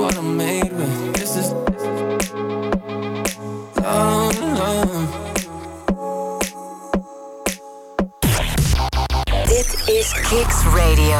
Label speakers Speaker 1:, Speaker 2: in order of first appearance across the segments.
Speaker 1: what I'm made with. This is love.
Speaker 2: Dit is Kicks Radio.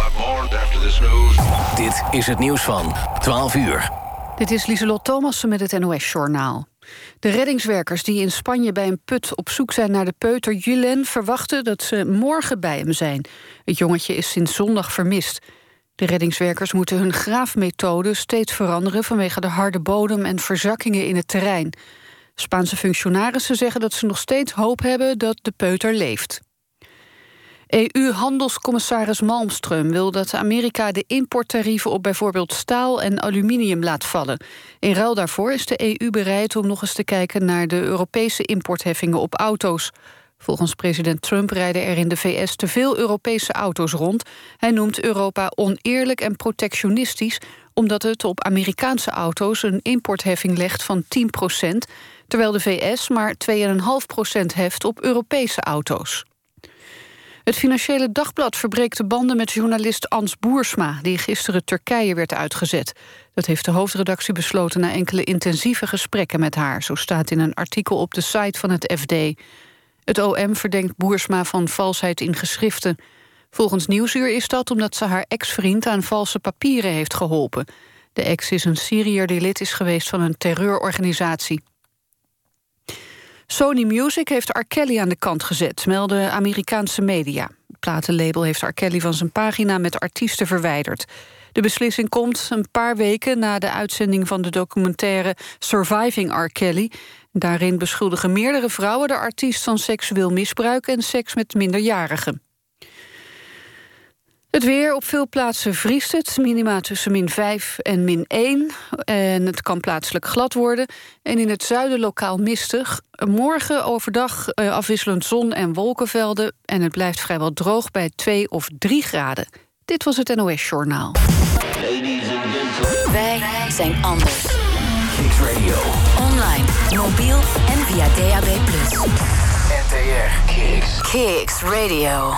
Speaker 3: Dit is het nieuws van 12 uur.
Speaker 4: Dit is Lieselot Thomassen met het NOS-journaal. De reddingswerkers die in Spanje bij een put op zoek zijn naar de peuter Julen verwachten dat ze morgen bij hem zijn. Het jongetje is sinds zondag vermist. De reddingswerkers moeten hun graafmethode steeds veranderen vanwege de harde bodem en verzakkingen in het terrein. Spaanse functionarissen zeggen dat ze nog steeds hoop hebben dat de peuter leeft. EU-handelscommissaris Malmström wil dat Amerika de importtarieven op bijvoorbeeld staal en aluminium laat vallen. In ruil daarvoor is de EU bereid om nog eens te kijken naar de Europese importheffingen op auto's. Volgens president Trump rijden er in de VS te veel Europese auto's rond. Hij noemt Europa oneerlijk en protectionistisch, omdat het op Amerikaanse auto's een importheffing legt van 10%, terwijl de VS maar 2,5% heft op Europese auto's. Het Financiële Dagblad verbreekt de banden met journalist Ans Boersma, die gisteren Turkije werd uitgezet. Dat heeft de hoofdredactie besloten na enkele intensieve gesprekken met haar. Zo staat in een artikel op de site van het FD. Het OM verdenkt Boersma van valsheid in geschriften. Volgens Nieuwsuur is dat omdat ze haar ex-vriend aan valse papieren heeft geholpen. De ex is een Syriër die lid is geweest van een terreurorganisatie. Sony Music heeft R. Kelly aan de kant gezet, melden Amerikaanse media. Het platenlabel heeft R. Kelly van zijn pagina met artiesten verwijderd. De beslissing komt een paar weken na de uitzending van de documentaire Surviving R. Kelly. Daarin beschuldigen meerdere vrouwen de artiest van seksueel misbruik en seks met minderjarigen. Het weer, op veel plaatsen vriest het. Minima tussen -5 en -1. En het kan plaatselijk glad worden. En in het zuiden lokaal mistig. Morgen overdag afwisselend zon en wolkenvelden. En het blijft vrijwel droog bij 2 of 3 graden. Dit was het NOS Journaal.
Speaker 2: Wij zijn anders.
Speaker 3: Kicks Radio.
Speaker 2: Online, mobiel en via DAB+.
Speaker 3: NTR Kicks.
Speaker 2: Kicks Radio.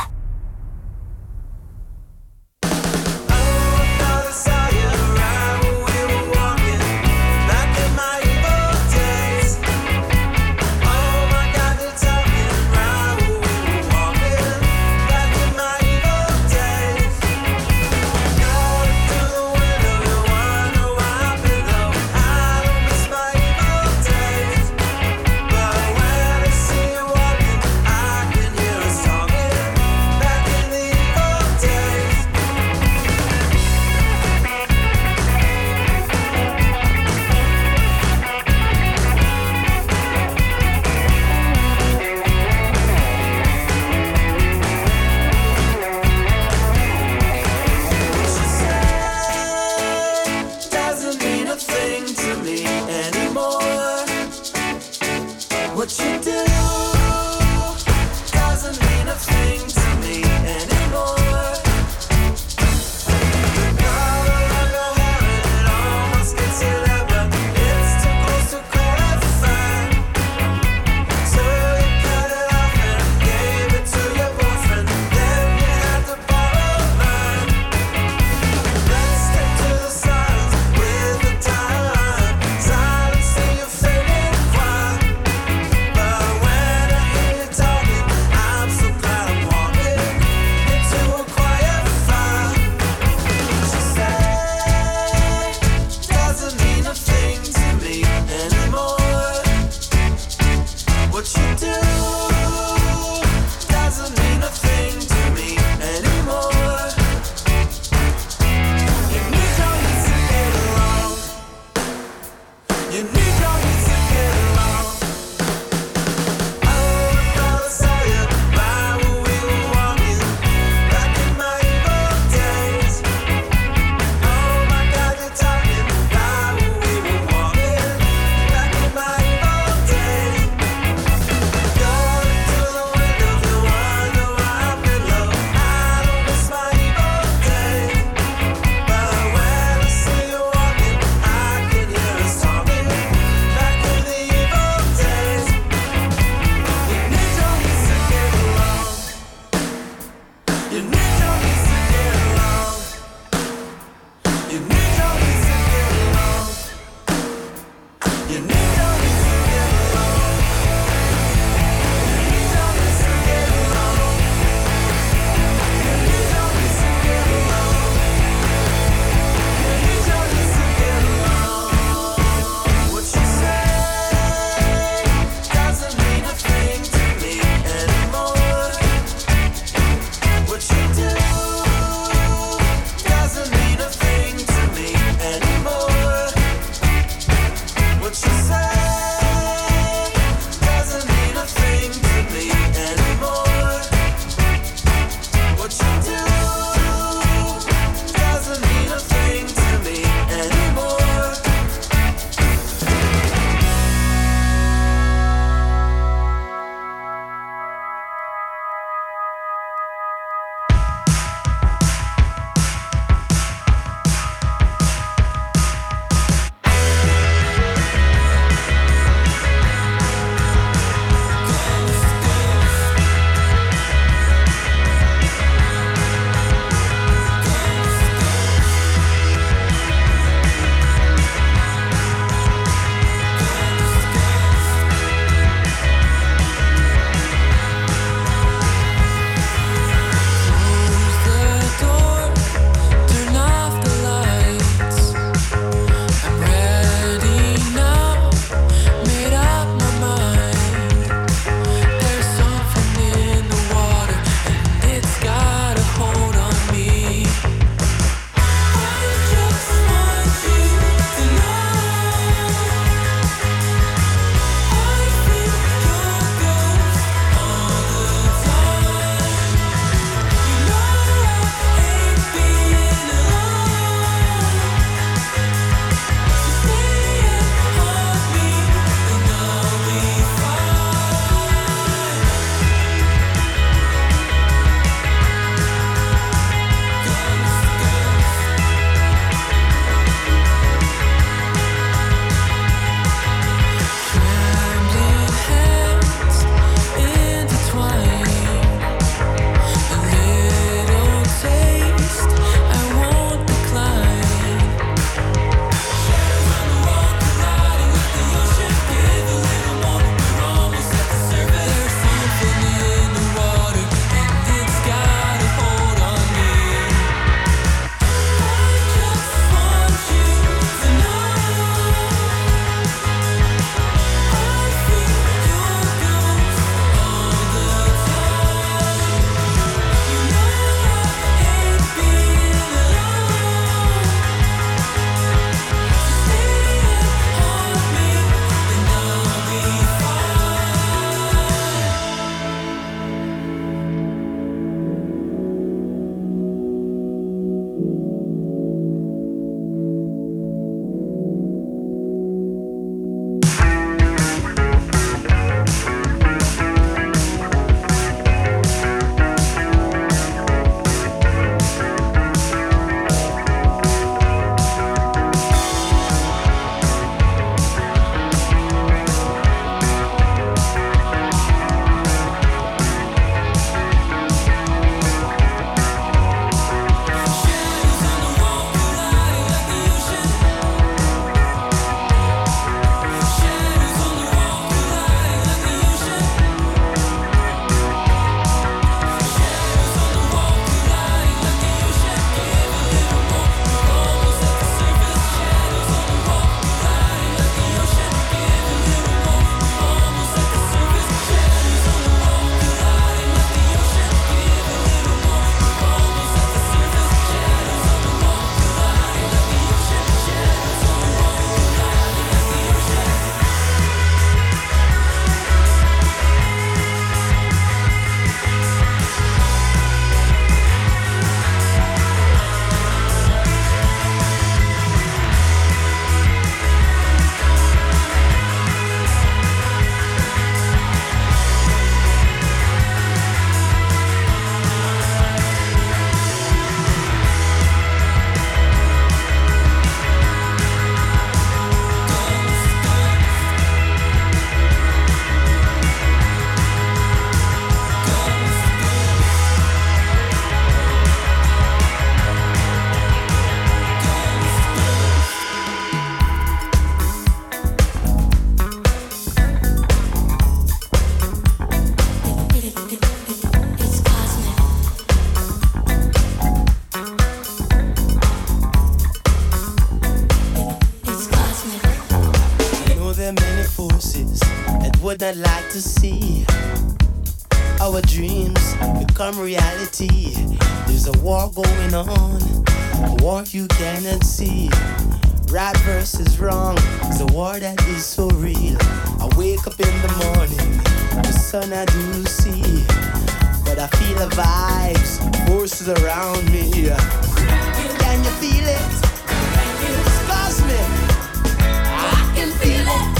Speaker 5: I'd like to see our dreams become reality. There's a war going on, a war you cannot see. Right versus wrong, it's a war that is so real. I wake up in the morning, the sun I do see, but I feel the vibes, forces around me. Can you feel it? It's cosmic. I can feel it.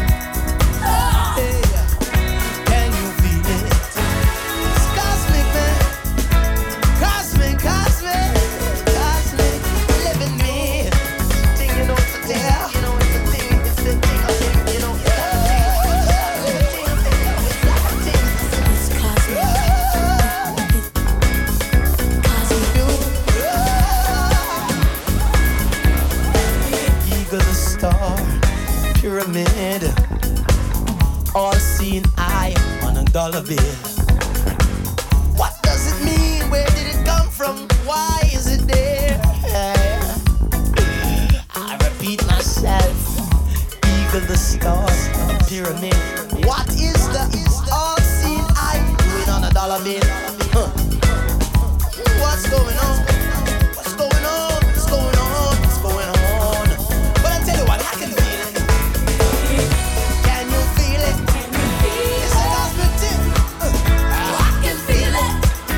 Speaker 5: Hey, can you feel it? It's cosmic, man. Cosmic, cosmic, cosmic. Live in me. Thing you know it's a dare. You know it's a thing. It's the thing. I think you know it's a thing. It's cosmic. Eagle, the star, pyramid, all-seeing eye on a dollar bill. What does it mean? Where did it come from? Why is it there? I repeat myself. Eagle, the star, pyramid. What is the all-seeing eye doing on a dollar bill? Huh. What's going on? What's going on? What's going on? What's going on? But I tell you what, I can feel it. Can you feel it? It's a cosmic tip. I can feel it.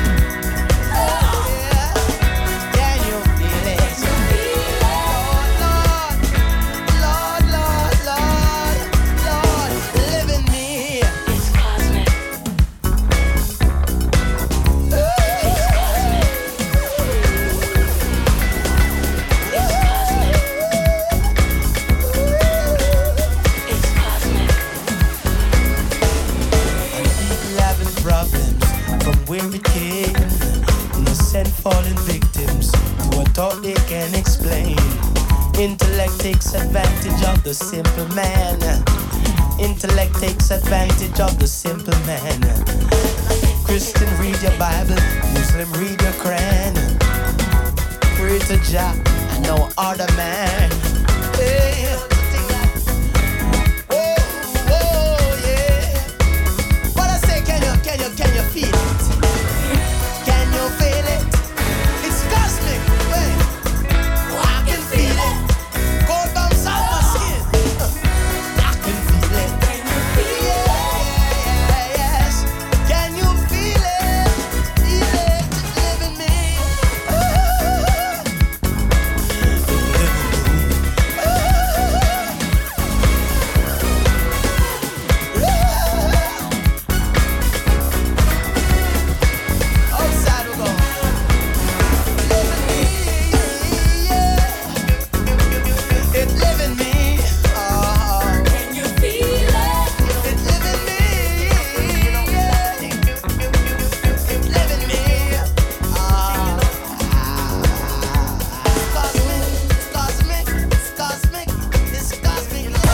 Speaker 5: Yeah. Can you feel it? Lord, Lord, Lord, Lord, live in me. It's cosmic. People having problems from where it came. Innocent fallen victims to a thought they can explain. Intellect takes advantage of the simple man. Intellect takes advantage of the simple man. Christian, read your Bible. Muslim, read your Quran. Pray to Jah and no other man. Hey. Oh, oh, yeah. But I say, can you feel it? Can you feel it? It's cosmic. Wait. I can feel it. Cold bumps out my skin. I can feel it. Yeah, yes. Can you feel it? Feel it. Live in me. Outside we go. Live in me, yeah. It live in me. Oh. Can you feel it? It live in me, yeah. It live in me. It's cosmic, it's cosmic, it's cosmic, it's cosmic.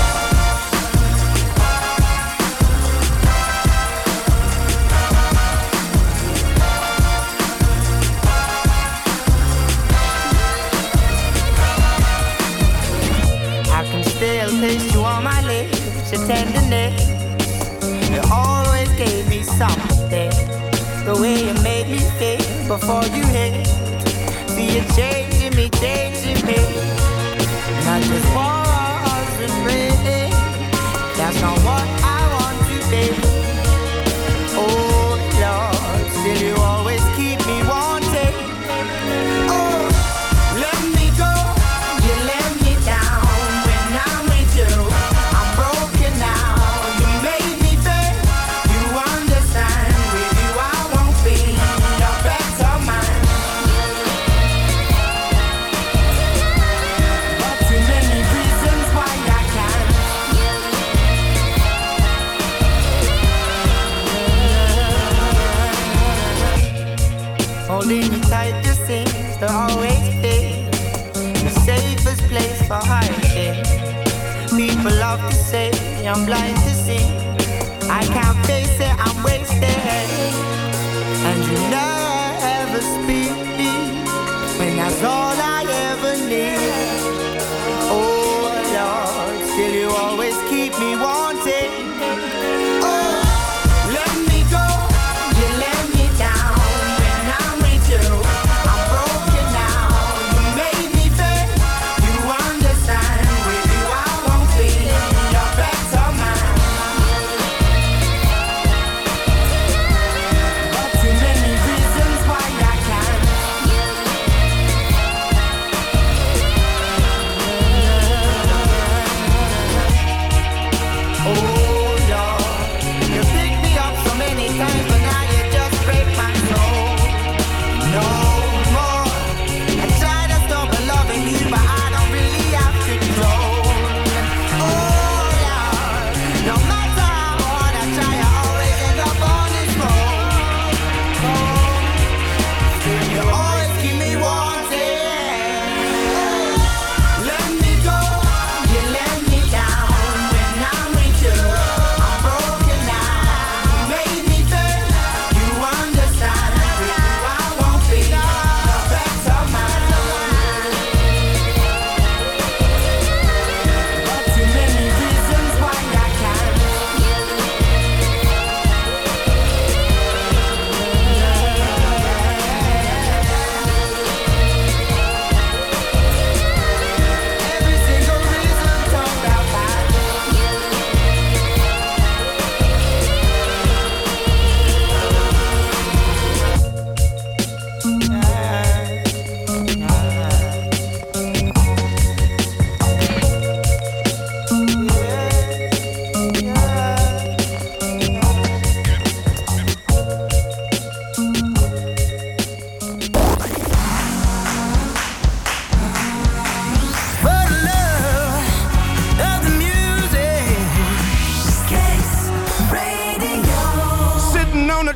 Speaker 6: I can still taste you on my lips, your tenderness. You always gave me something. The way you made me feel before you hit. See you changing me, changing me. Not just for us to breathe. That's not what I want to be. Oh Lord, still you always keep me wanting. Oh, let me go, you let me down. When I'm with you, I'm broken now. You made me feel, you understand. With you I won't be a better man. But too many reasons why I can't. Holding you tight, the seems to always be the safest place for hiding. People love to say I'm blind to see. I can't face it, I'm wasted. And you never speak when that's all I ever need. Oh Lord, still you always keep me wanting. Oh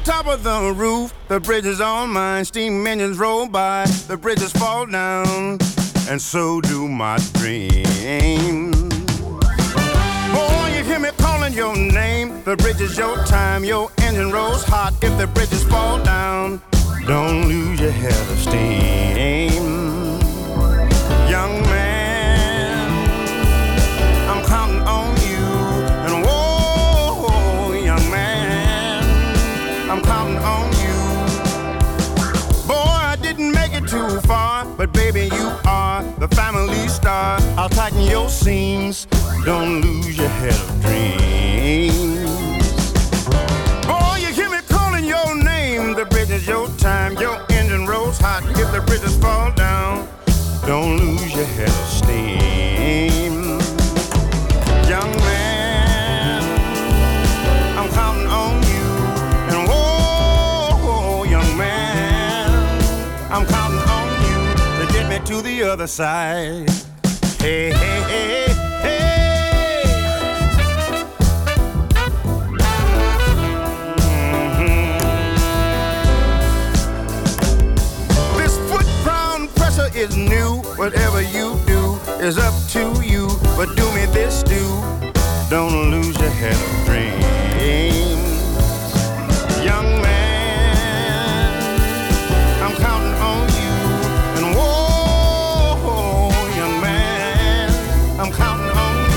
Speaker 7: top of the roof, the bridge is on mine. Steam engines roll by, the bridges fall down, and so do my dreams. Oh, you hear me calling your name. The bridge is your time, your engine rolls hot. If the bridges fall down, don't lose your head of steam. Young man, I'm counting on you. And whoa, young man, I'm counting on you. Boy, I didn't make it too far, but baby, you are the family star. I'll tighten your seams, don't lose your head of dreams. Oh, you hear me calling your name. The bridge is your time, your engine rolls hot. If the bridges fall down, don't lose your head of steam. Young man, I'm counting on you. And whoa, young man, I'm counting on you to get me to the other side. Hey, hey, hey, hey. This foot ground pressure is new. Whatever you do is up to you. But do me this, don't lose your head of dreams. Young man, I'm counting on you. And whoa, young man, I'm counting on you.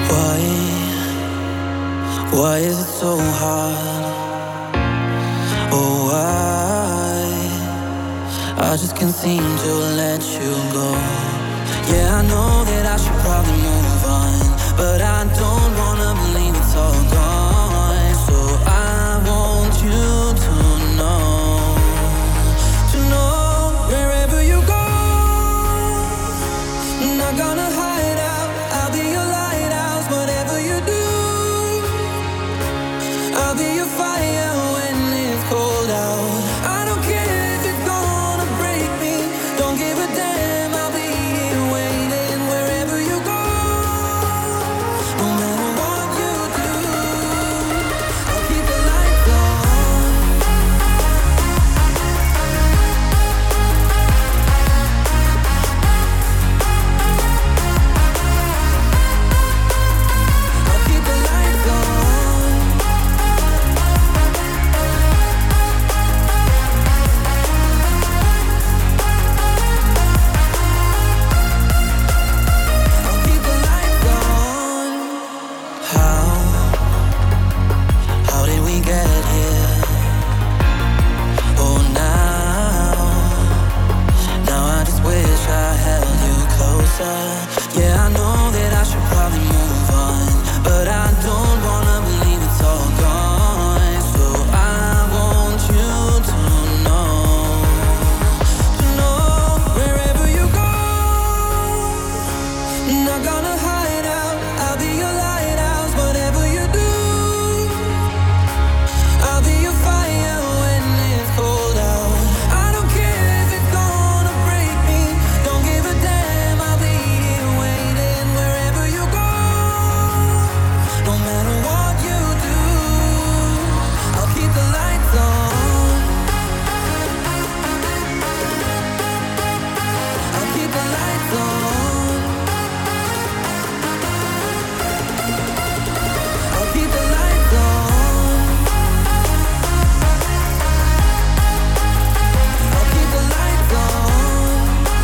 Speaker 1: Why is it so hard? Oh, I just can't seem to let you go. Yeah, I know that I should probably move on, but I don't wanna believe it's all gone. So I want you to know wherever you go, I'm not gonna hide out. I'll be your lighthouse, whatever you do. I'll be your fire when it's cold out. I don't care if it's gonna break me. Don't give a damn, I'll be here waiting wherever you go. No matter what you do, I'll keep the lights on. I'll keep the lights on. I'll keep the lights on. How did we get here? Oh, now I just wish I held you closer. Yeah, I know that I should probably move on, but I don't wanna believe it's all gone. So I want you to know wherever you go, I'm not gonna hide out. I'll be your lighthouse, whatever you do. I'll be your fire when it's cold out. I don't care if it's gonna break me. Don't give a damn, I'll be here waiting wherever you go. No matter what you do, I'll keep the lights on. I'll keep the lights on. I'll keep the lights on. I'll keep the lights on.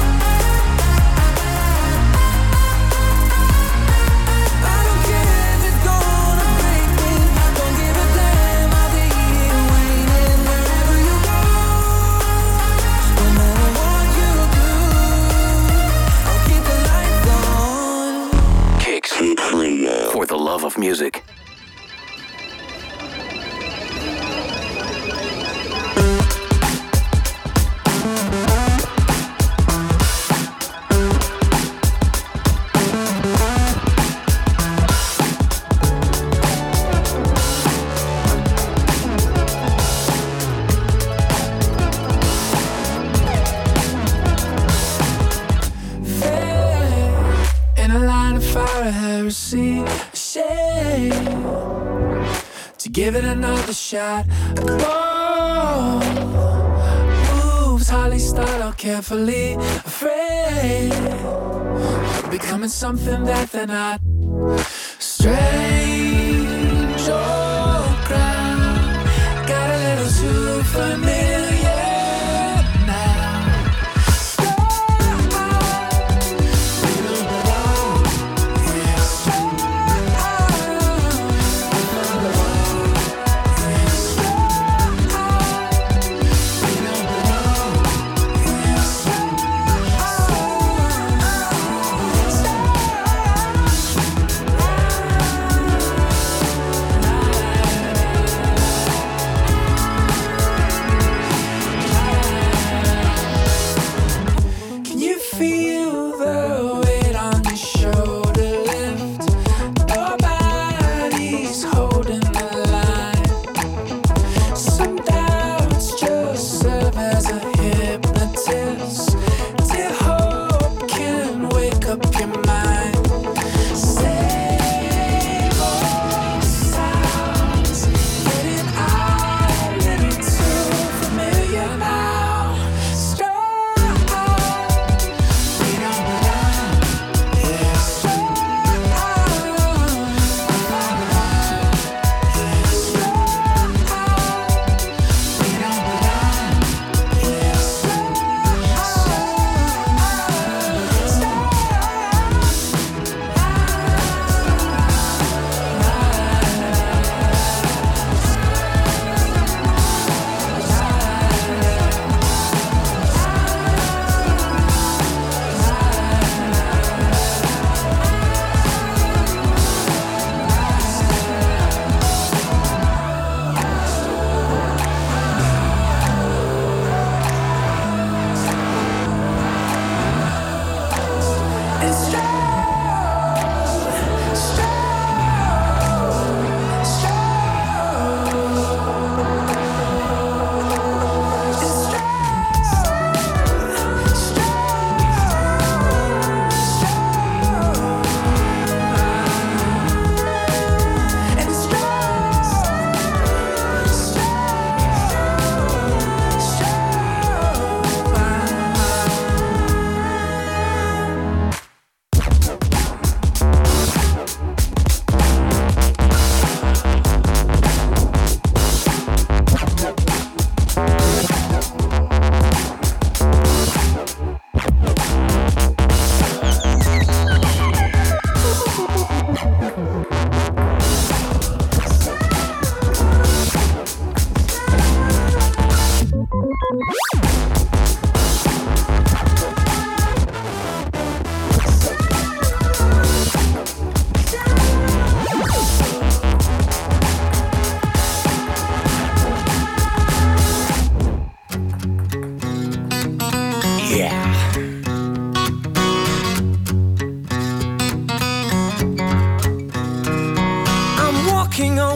Speaker 1: I don't care if it's gonna break me. Don't give a damn, I'll be here waiting wherever you go. No matter what you do, I'll keep the lights on.
Speaker 3: Kicks for the love of music.
Speaker 8: In a line of fire, heresy, shame. To give it another shot. Bold moves, hardly start out carefully. Afraid of becoming something that they're not. Strange old ground, got a little too familiar now.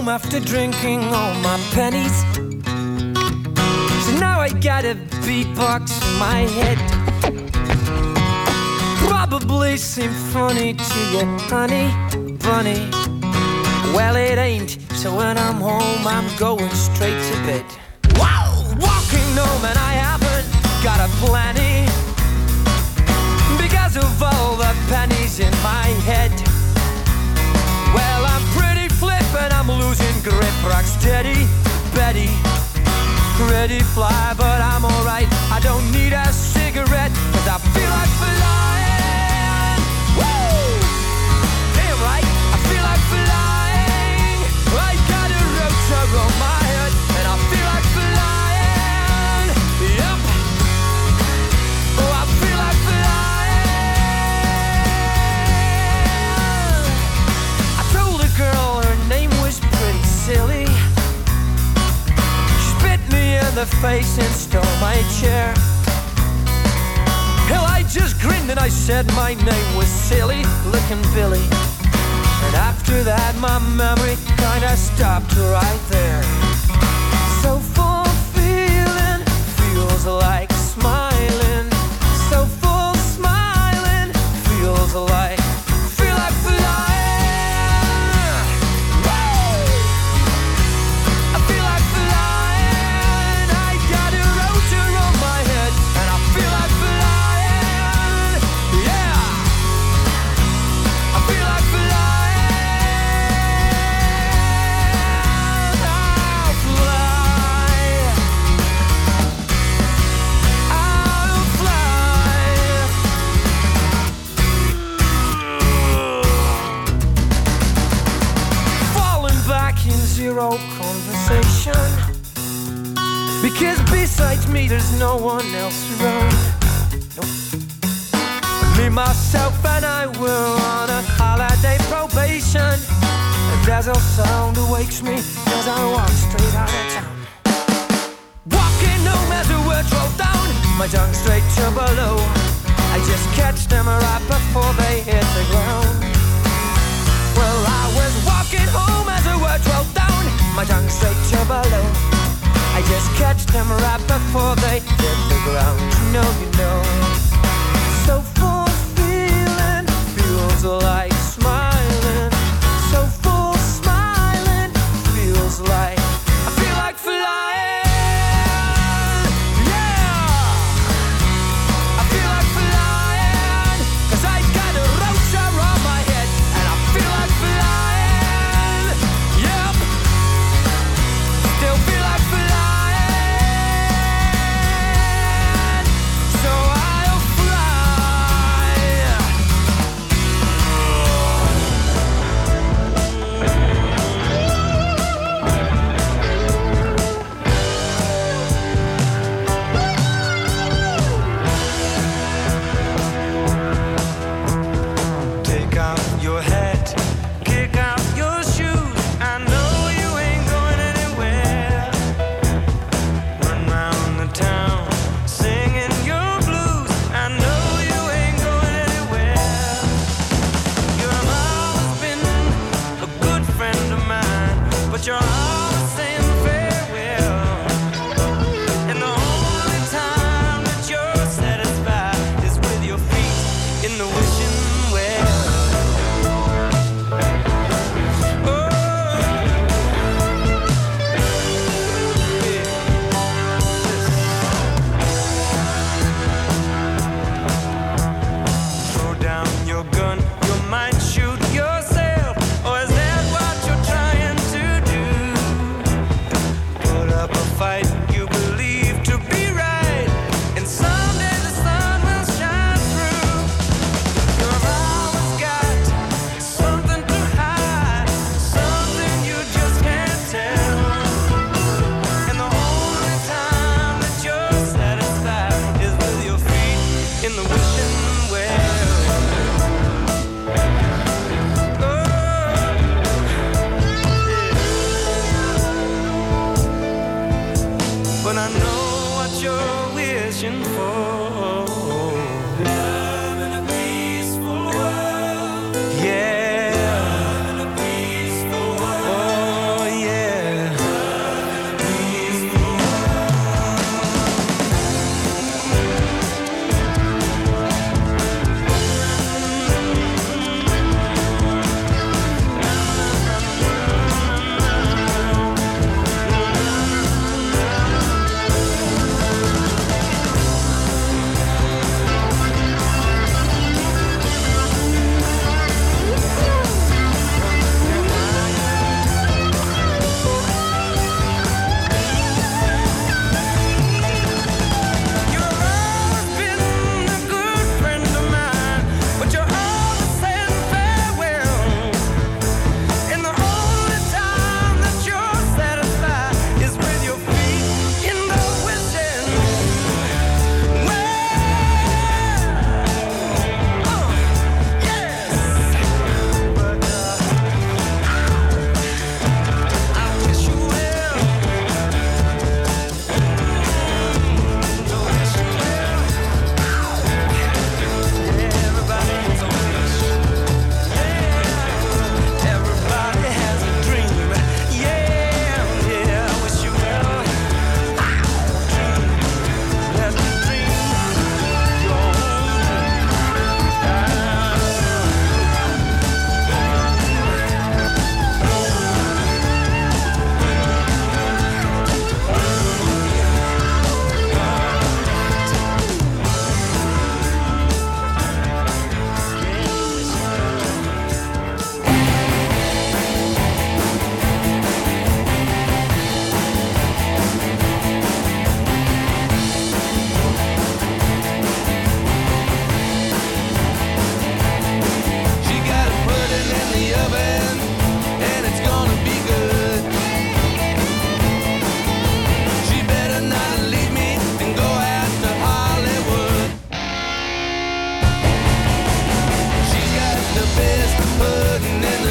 Speaker 9: home after drinking all my pennies. So now I got a beatbox in my head. Probably seem funny to you, honey bunny. Well, it ain't. So when I'm home, I'm going straight to bed. Wow! Walking home and I haven't got a plenty because of all the pennies in my head. Well, I'm pretty flip and I'm losing grip. Rock steady, Betty, pretty fly, but I'm alright. I don't need a cigarette, cause I feel like flying. Woo! Damn right, I feel like flying. I got a rotor on my head, and I feel like flying. Yep. Oh, I feel like flying. I told a girl her name was pretty silly. She spit me in the face and stole my chair. Hell, I just grinned and I said my name was Silly Looking Billy. And after that my memory kinda stopped right there. So full feeling, feels like smiling. So full smiling, feels like, feel like flying. Woo! I feel like flying. I got a rotor on my head, and I feel like flying. Yeah, I feel like flying. I'll fly. I'll fly. Falling back in zero conversation, because besides me there's no one else around. Nope. Me, myself and I were on a holiday probation, and there's a sound awakes me as I walk straight out of town. Walking home as the word rolled down, my tongue straight to below. I just catch them right before they hit the ground. Well, I was walking home as the word rolled down, my tongue straight to below. I just catch them right before they hit the ground. You know. So full feeling, feels like smiling. So full smiling, feels like, I feel like flying. Yeah, I feel like flying, cause I got a rotor on my head, and I feel like flying. Yep, still feel like flying. So I'll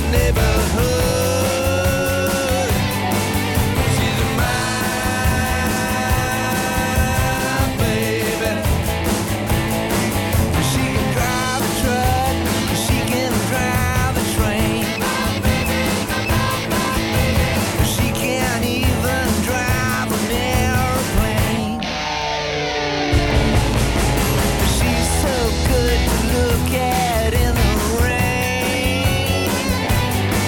Speaker 8: neighborhood. She's my baby. She can drive a truck, she can drive a train. She can't even drive an airplane. She's so good to look at in the rain.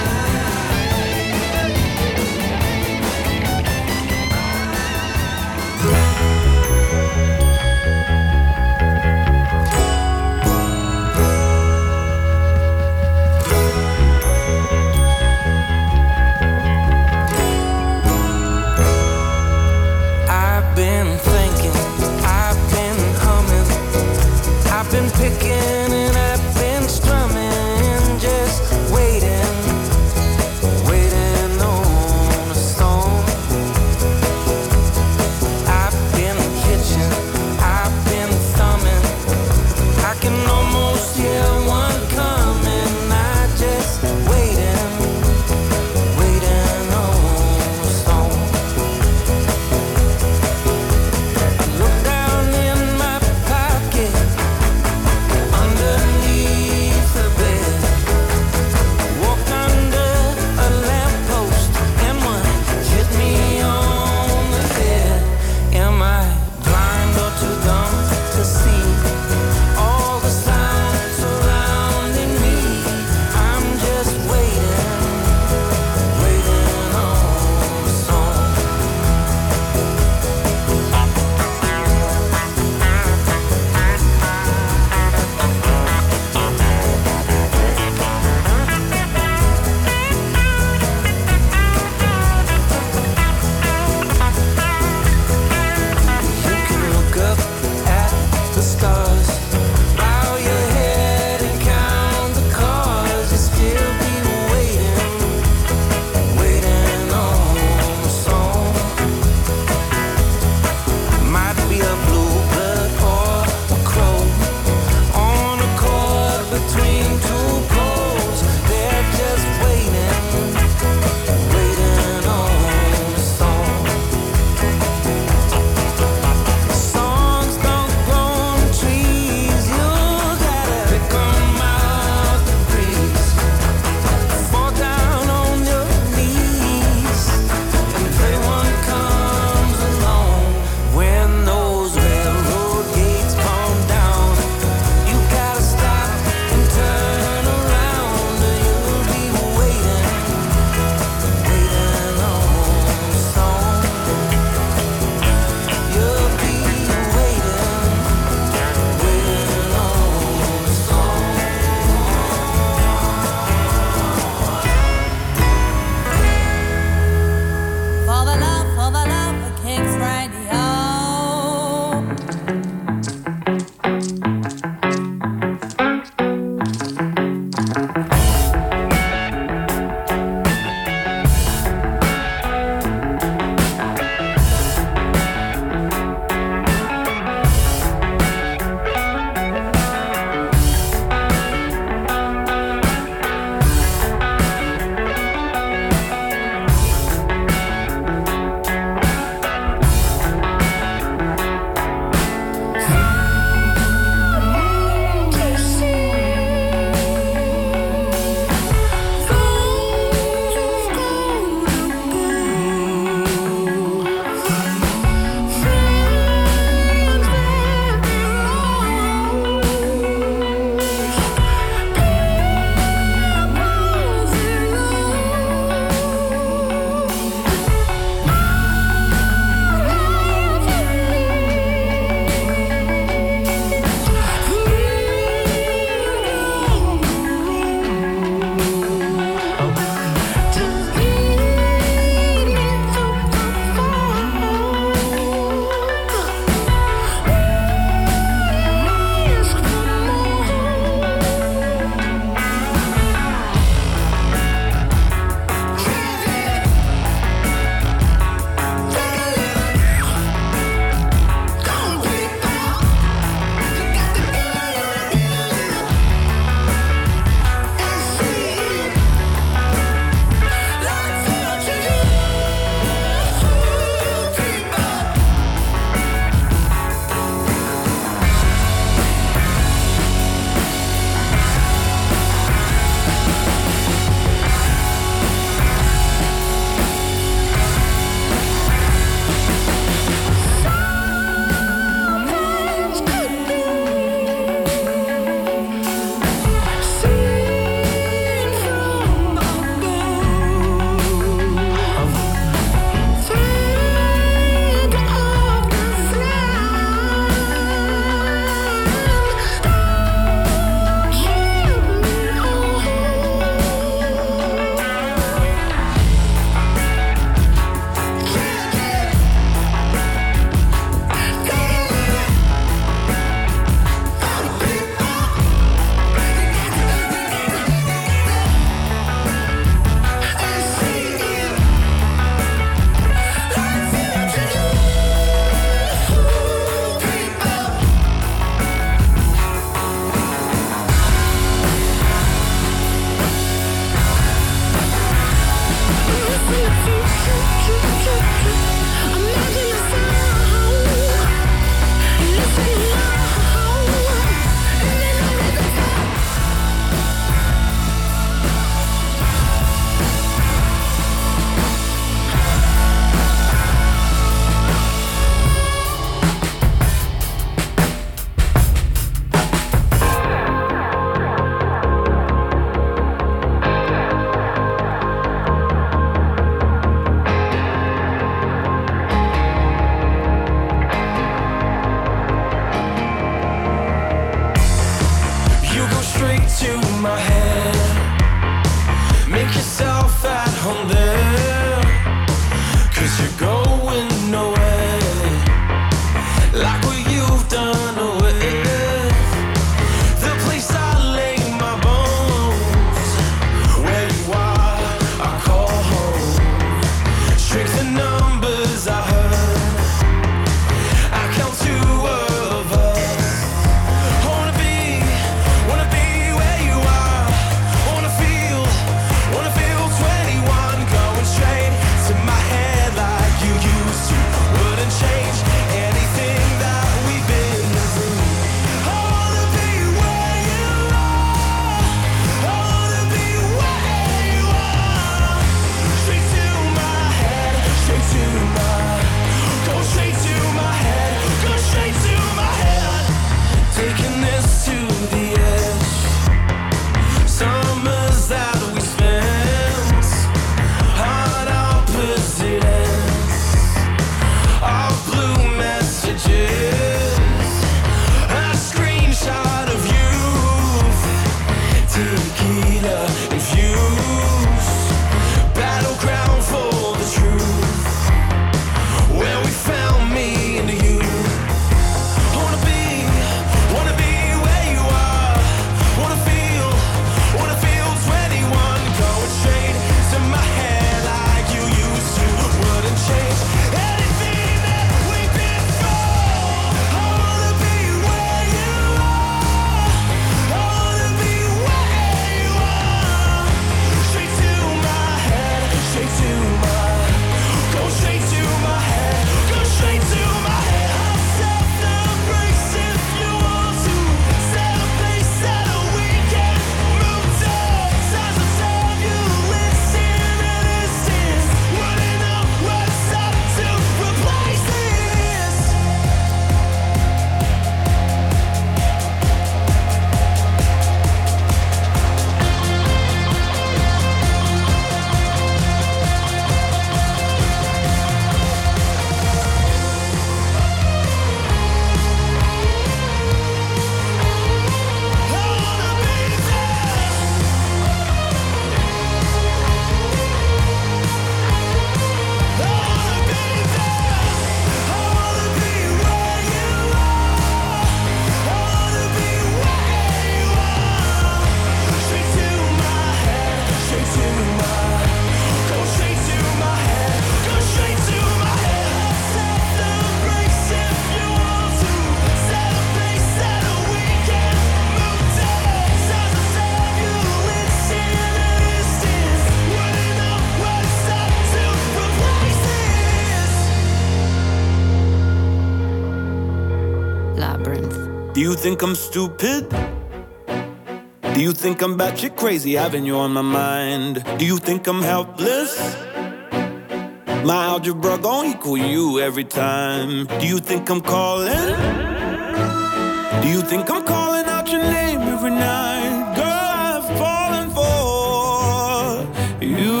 Speaker 10: Do you think I'm stupid? Do you think I'm batshit crazy, having you on my mind? Do you think I'm helpless? My algebra gon' equal you every time. Do you think I'm calling? Do you think I'm calling out your name every night? Girl, I've fallen for you.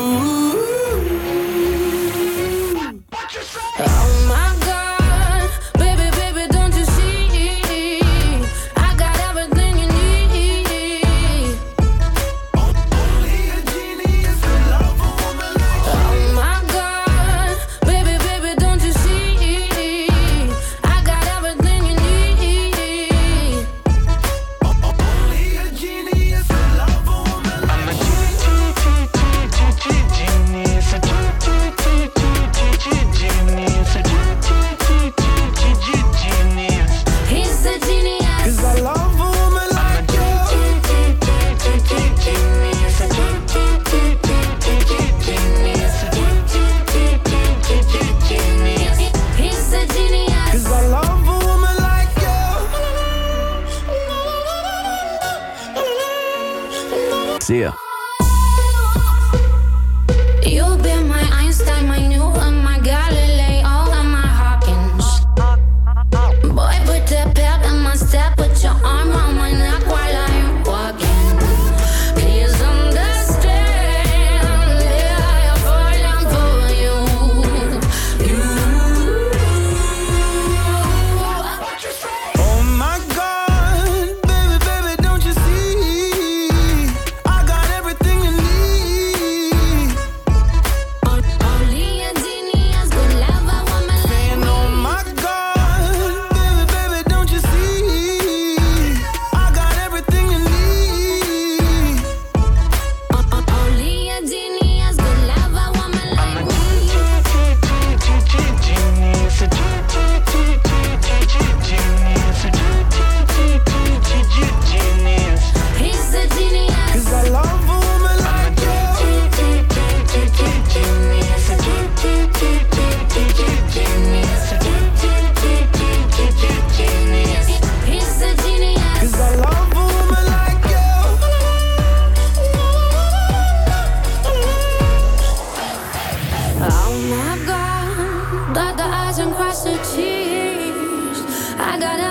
Speaker 11: Oh my God, baby, baby, don't you see? I got everything you need.
Speaker 8: Only a genie is the love a woman like you.
Speaker 11: Oh my God, baby, baby, don't you see? I got everything you need.
Speaker 8: Only a genie is the love a woman like you. I'm a genius, a genius, a genius.
Speaker 11: He's a genius.
Speaker 8: 'Cause I love a woman like you. Genius, a genius.
Speaker 11: He's a genius.
Speaker 8: 'Cause I love a woman like you.
Speaker 3: See ya.
Speaker 11: You've been my Einstein, my Newton, my Galileo, and my Hawkins. Boy, put that pep in my step, put your arm on my neck while I'm walking. Please understand, yeah, I'm falling for you.
Speaker 10: Oh my God, baby, baby, don't you see? I got everything you need.
Speaker 11: Only a genius could love a woman like
Speaker 10: And
Speaker 11: me.
Speaker 10: oh my God, baby, baby, don't you see? I got everything you need.
Speaker 11: Only a genius could love a woman like me.
Speaker 8: Genius, a genius.
Speaker 11: He's a genius.
Speaker 8: 'Cause I love a woman like you. Genius, a genius.
Speaker 11: He's a genius.
Speaker 8: 'Cause I love a woman like you.
Speaker 11: Oh my God, dot the I's and cross the T's. I got